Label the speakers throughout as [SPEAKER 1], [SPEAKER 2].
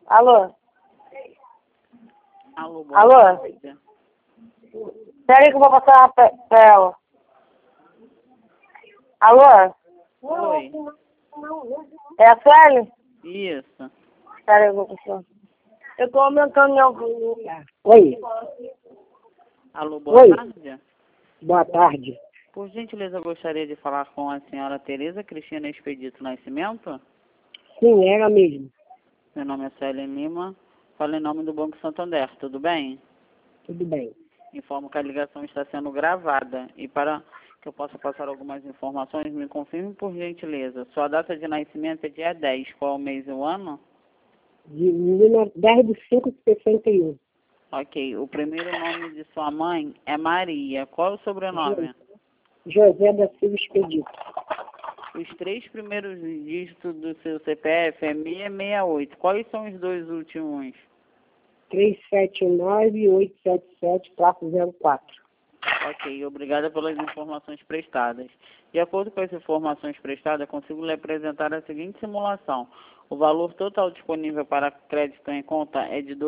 [SPEAKER 1] Alô?
[SPEAKER 2] Alô, boa
[SPEAKER 1] Alô?
[SPEAKER 2] tarde.
[SPEAKER 1] Espera aí que eu vou passar pra ela. Alô?
[SPEAKER 2] Oi.
[SPEAKER 1] É a Sueli?
[SPEAKER 2] Isso.
[SPEAKER 1] Espera aí, eu vou passar. Eu tô aumentando meu... Oi.
[SPEAKER 2] Alô, boa
[SPEAKER 1] Oi.
[SPEAKER 2] tarde.
[SPEAKER 1] Boa tarde.
[SPEAKER 2] Por gentileza, eu gostaria de falar com a senhora Tereza Cristina Expedito Nascimento.
[SPEAKER 1] Sim, era mesmo.
[SPEAKER 2] Meu nome é Célia Lima. Falo em nome do Banco Santander, tudo bem?
[SPEAKER 1] Tudo bem.
[SPEAKER 2] Informo que a ligação está sendo gravada e para que eu possa passar algumas informações, me confirme por gentileza. Sua data de nascimento é dia 10, qual o mês e o ano?
[SPEAKER 1] De 10 de 5 de 61.
[SPEAKER 2] Ok, o primeiro nome de sua mãe é Maria. Qual é o sobrenome?
[SPEAKER 1] José da Silva Expedito.
[SPEAKER 2] Os 3 primeiros dígitos do seu CPF é 668. Quais são os 2 últimos?
[SPEAKER 1] 379-877-04.
[SPEAKER 2] Ok, obrigada pelas informações prestadas. De acordo com as informações prestadas, consigo lhe apresentar a seguinte simulação. O valor total disponível para crédito em conta é de R$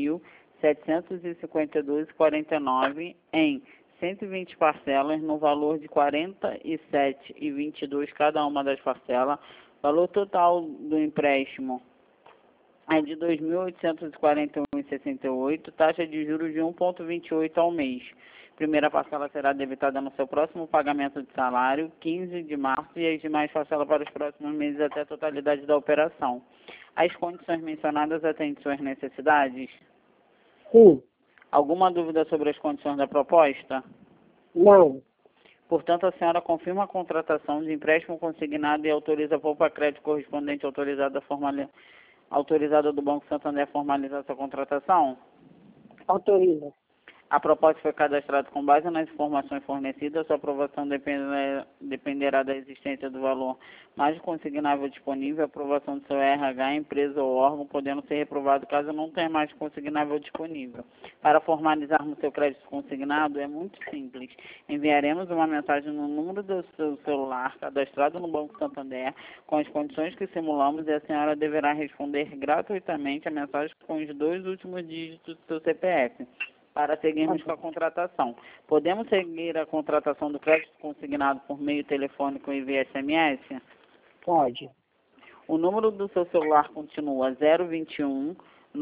[SPEAKER 2] 2.752,49 em 120 parcelas, no valor de R$ 47,22 cada uma das parcelas. Valor total do empréstimo é de R$ 2.841,68, taxa de juros de 1,28 ao mês. Primeira parcela será debitada no seu próximo pagamento de salário, 15 de março, e as demais parcelas para os próximos meses até a totalidade da operação. As condições mencionadas atendem suas necessidades?
[SPEAKER 1] Sim.
[SPEAKER 2] Alguma dúvida sobre as condições da proposta?
[SPEAKER 1] Não.
[SPEAKER 2] Portanto, a senhora confirma a contratação de empréstimo consignado e autoriza a poupa crédito correspondente autorizada do Banco Santander a formalizar sua contratação?
[SPEAKER 1] Autoriza.
[SPEAKER 2] A proposta foi cadastrada com base nas informações fornecidas. Sua aprovação dependerá da existência do valor mais consignável disponível, a aprovação do seu RH, empresa ou órgão, podendo ser reprovado caso não tenha mais consignável disponível. Para formalizarmos seu crédito consignado, é muito simples. Enviaremos uma mensagem no número do seu celular, cadastrado no Banco Santander, com as condições que simulamos, e a senhora deverá responder gratuitamente a mensagem com os 2 últimos dígitos do seu CPF. Para seguirmos com a contratação. Podemos seguir a contratação do crédito consignado por meio telefônico e via SMS?
[SPEAKER 1] Pode.
[SPEAKER 2] O número do seu celular continua 021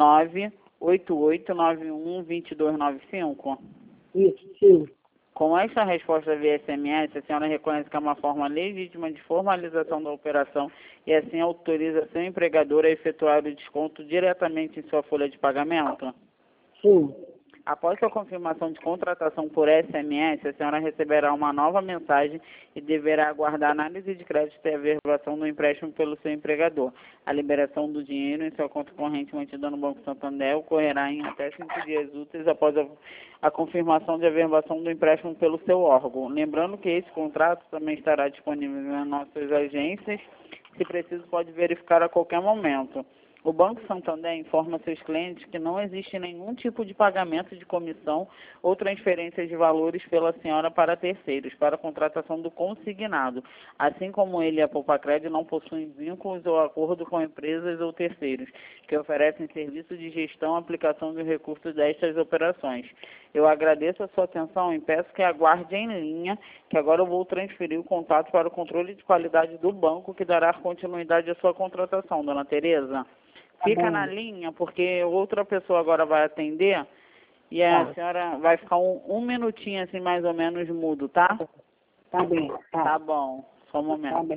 [SPEAKER 2] 98891 2295?
[SPEAKER 1] Isso, sim.
[SPEAKER 2] Com esta resposta via SMS, a senhora reconhece que é uma forma legítima de formalização da operação e assim autoriza seu empregador a efetuar o desconto diretamente em sua folha de pagamento?
[SPEAKER 1] Sim.
[SPEAKER 2] Após sua confirmação de contratação por SMS, a senhora receberá uma nova mensagem e deverá aguardar a análise de crédito e a averbação do empréstimo pelo seu empregador. A liberação do dinheiro em sua conta corrente mantida no Banco Santander ocorrerá em até 5 dias úteis após a confirmação de averbação do empréstimo pelo seu órgão. Lembrando que esse contrato também estará disponível nas nossas agências. Se preciso, pode verificar a qualquer momento. O Banco Santander informa seus clientes que não existe nenhum tipo de pagamento de comissão ou transferência de valores pela senhora para terceiros, para a contratação do consignado. Assim como ele e a Poupacred não possuem vínculos ou acordo com empresas ou terceiros que oferecem serviço de gestão e aplicação de recursos destas operações. Eu agradeço a sua atenção e peço que aguarde em linha, que agora eu vou transferir o contato para o controle de qualidade do banco, que dará continuidade à sua contratação, dona Tereza. Fica na linha, porque outra pessoa agora vai atender e a senhora vai ficar um minutinho, assim, mais ou menos, mudo, tá?
[SPEAKER 1] Tá bem.
[SPEAKER 2] Tá bom. Só um momento.
[SPEAKER 1] Tá bem.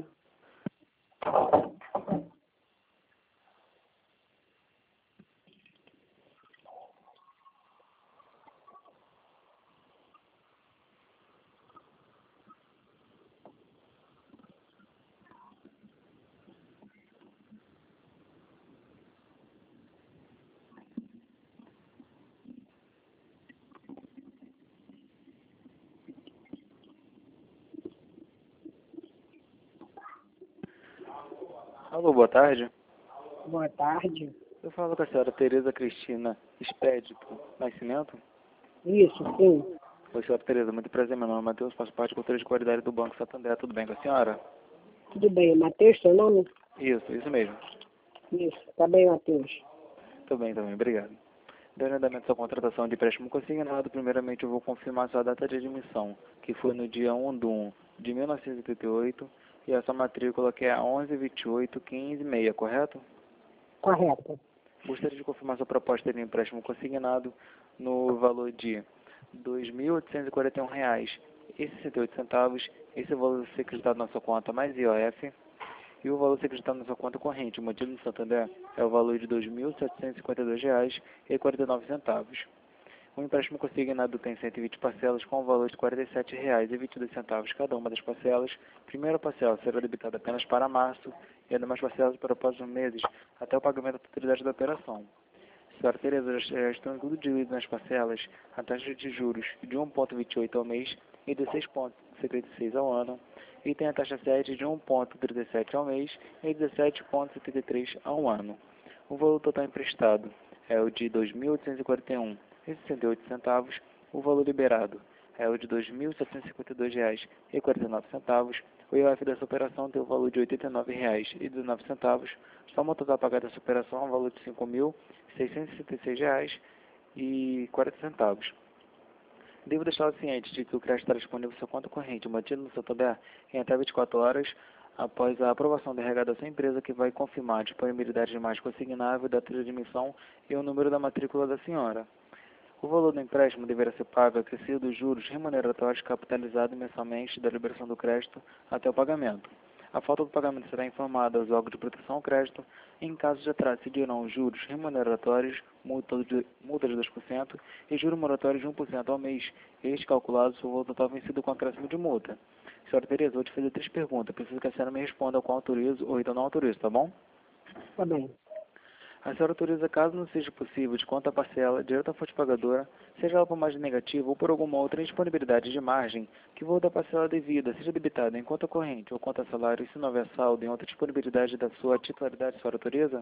[SPEAKER 3] Alô, boa tarde.
[SPEAKER 1] Boa tarde.
[SPEAKER 3] Eu falo com a senhora Tereza Cristina Expedito Nascimento.
[SPEAKER 1] Isso, sim.
[SPEAKER 3] Oi, senhora Tereza, muito prazer, meu nome é Matheus, faço parte do controle de qualidade do Banco Santander, tudo bem com a senhora?
[SPEAKER 1] Tudo bem. Matheus, seu nome?
[SPEAKER 3] Isso mesmo.
[SPEAKER 1] Isso. Tá bem, Matheus.
[SPEAKER 3] Também, obrigado. Dando andamento à sua contratação de empréstimo consignado, primeiramente eu vou confirmar sua data de admissão, que foi no dia 1/1 de 1988, e a sua matrícula que é a 1128-156, correto?
[SPEAKER 1] Correto.
[SPEAKER 3] Gostaria de confirmar sua proposta de empréstimo consignado no valor de R$ 2.841,68. Esse é o valor a ser acreditado na sua conta mais IOF. E o valor a ser acreditado na sua conta corrente, mantido no Santander, é o valor de R$ 2.752,49. O empréstimo consignado tem 120 parcelas com o valor de R$ 47,22 cada uma das parcelas. Primeira parcela será debitada apenas para março e as demais parcelas para os próximos meses, até o pagamento da totalidade da operação. Senhora Tereza, já estão incluídos divididos nas parcelas a taxa de juros de 1,28 ao mês e de 6,76 ao ano, e tem a taxa 7 de 1,37 ao mês e 17,73 ao ano. O valor total emprestado é o de R$ 2.841,68. O valor liberado é o de R$ 2.752,49. O IOF dessa operação tem o valor de R$ 89,19. Soma o total pagado dessa operação é o valor de R$ 5.666,40. Devo deixá-lo ciente de que o crédito estará disponível em sua conta corrente, mantido no Santander, em até 24 horas após a aprovação do RH da sua empresa, que vai confirmar a disponibilidade de mais consignável, data de admissão e o número da matrícula da senhora. O valor do empréstimo deverá ser pago acrescido dos juros remuneratórios capitalizados mensalmente da liberação do crédito até o pagamento. A falta do pagamento será informada aos órgãos de proteção ao crédito. Em caso de atraso, seguirão os juros remuneratórios, multa de 2% e juros moratórios de 1% ao mês, este calculado se o valor total vencido com acréscimo de multa. Senhora Tereza, vou te fazer 3 perguntas. Preciso que a senhora me responda com autorizo ou então não autorizo, tá bom?
[SPEAKER 1] Tá bem.
[SPEAKER 3] A senhora autoriza, caso não seja possível, de conta parcela, direto à fonte pagadora, seja ela por margem negativa ou por alguma outra indisponibilidade de margem, que o valor da parcela devida seja debitado em conta corrente ou conta salário, e se não houver saldo em outra disponibilidade da sua titularidade, a senhora autoriza?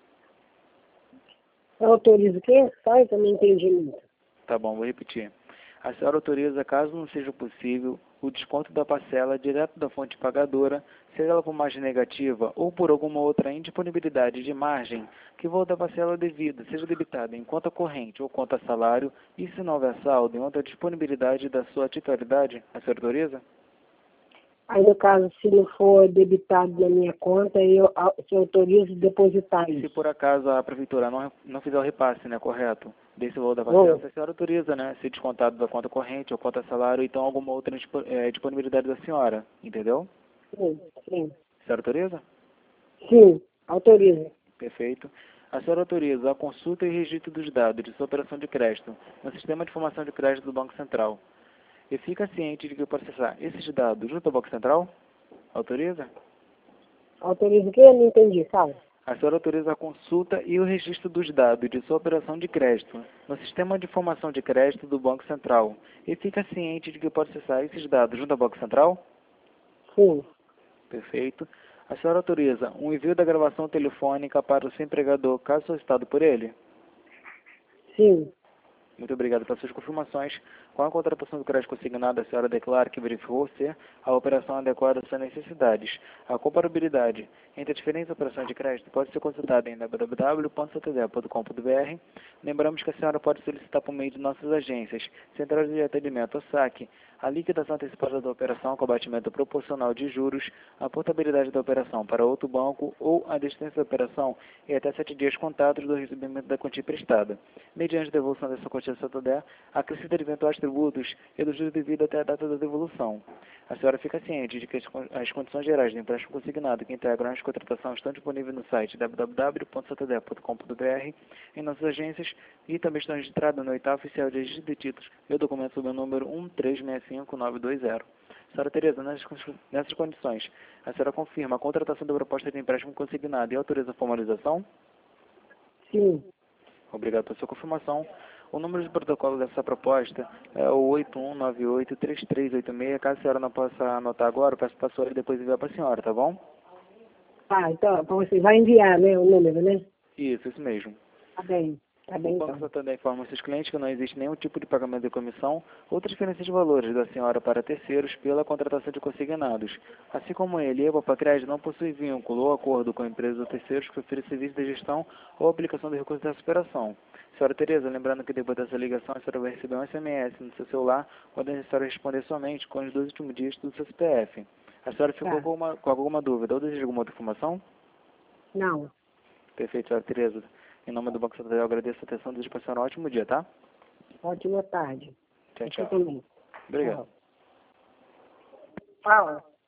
[SPEAKER 1] Eu autorizo o quê? Só eu não entendi muito.
[SPEAKER 3] Tá bom, vou repetir. A senhora autoriza, caso não seja possível, o desconto da parcela direto da fonte pagadora, seja ela por margem negativa ou por alguma outra indisponibilidade de margem, que o valor da parcela devida seja debitado em conta corrente ou conta salário, e se não houver saldo em outra disponibilidade da sua titularidade, a senhora autoriza?
[SPEAKER 1] Aí, no caso, se não for debitado na minha conta, eu autorizo depositar
[SPEAKER 3] Se
[SPEAKER 1] isso.
[SPEAKER 3] por acaso a prefeitura não fizer o repasse, né, correto, desse valor da parcela, a senhora autoriza, né, ser descontado da conta corrente ou conta salário, ou então alguma outra disponibilidade da senhora, entendeu?
[SPEAKER 1] Sim, sim.
[SPEAKER 3] A senhora autoriza?
[SPEAKER 1] Sim, autorizo.
[SPEAKER 3] Perfeito. A senhora autoriza a consulta e registro dos dados de sua operação de crédito no Sistema de Informação de Crédito do Banco Central. E fica ciente de que pode acessar esses dados junto ao Banco Central? Autoriza?
[SPEAKER 1] Autorizo o quê? Eu não entendi, sabe?
[SPEAKER 3] A senhora autoriza a consulta e o registro dos dados de sua operação de crédito no Sistema de Informação de Crédito do Banco Central. E fica ciente de que pode acessar esses dados junto ao Banco Central?
[SPEAKER 1] Sim.
[SPEAKER 3] Perfeito. A senhora autoriza um envio da gravação telefônica para o seu empregador, caso solicitado por ele?
[SPEAKER 1] Sim.
[SPEAKER 3] Muito obrigado pelas suas confirmações. Com a contratação do crédito consignado, a senhora declara que verificou ser a operação adequada às suas necessidades. A comparabilidade entre as diferentes operações de crédito pode ser consultada em www.santander.com.br. Lembramos que a senhora pode solicitar por meio de nossas agências, centrais de atendimento ou saque, a liquidação antecipada da operação com abatimento proporcional de juros, a portabilidade da operação para outro banco ou a desistência da operação em até 7 dias contados do recebimento da quantia prestada. Mediante a devolução dessa quantia ao Santander, acrescida de eventuais tributos e do juros devido até a data da devolução. A senhora fica ciente de que as condições gerais do empréstimo consignado que integram as contratações estão disponíveis no site www.santander.com.br, em nossas agências, e também estão registradas no 8º Oficial de Registro de Títulos e o documento sob o número 1365920. Senhora Tereza, nessas condições, a senhora confirma a contratação da proposta de empréstimo consignado e autoriza a formalização?
[SPEAKER 1] Sim.
[SPEAKER 3] Obrigado pela sua confirmação. O número de protocolo dessa proposta é o 8198-3386. Caso a senhora não possa anotar agora, eu peço para a senhora e depois enviar para a senhora, tá bom?
[SPEAKER 1] Tá, então você vai enviar, né, o número, né?
[SPEAKER 3] Isso mesmo.
[SPEAKER 1] Tá bem. Tá bem,
[SPEAKER 3] O Banco
[SPEAKER 1] então.
[SPEAKER 3] Santander informa seus clientes que não existe nenhum tipo de pagamento de comissão ou transferência de valores da senhora para terceiros pela contratação de consignados. Assim como ele e a Papacred não possuem vínculo ou acordo com empresas ou terceiros que oferecem serviço de gestão ou aplicação de recursos dessa operação. Senhora Tereza, lembrando que depois dessa ligação a senhora vai receber um SMS no seu celular, onde a senhora responder somente com os 2 últimos dígitos do seu CPF. A senhora ficou
[SPEAKER 1] Tá.
[SPEAKER 3] com alguma dúvida ou deseja alguma outra informação?
[SPEAKER 1] Não.
[SPEAKER 3] Perfeito, senhora Tereza. Em nome do Banco Santander, eu agradeço a atenção e desejo para a senhora um ótimo dia, tá?
[SPEAKER 1] Ótima tarde.
[SPEAKER 3] Tchau,
[SPEAKER 1] Você
[SPEAKER 3] tchau.
[SPEAKER 1] também.
[SPEAKER 3] Obrigado.
[SPEAKER 1] Tchau. Fala.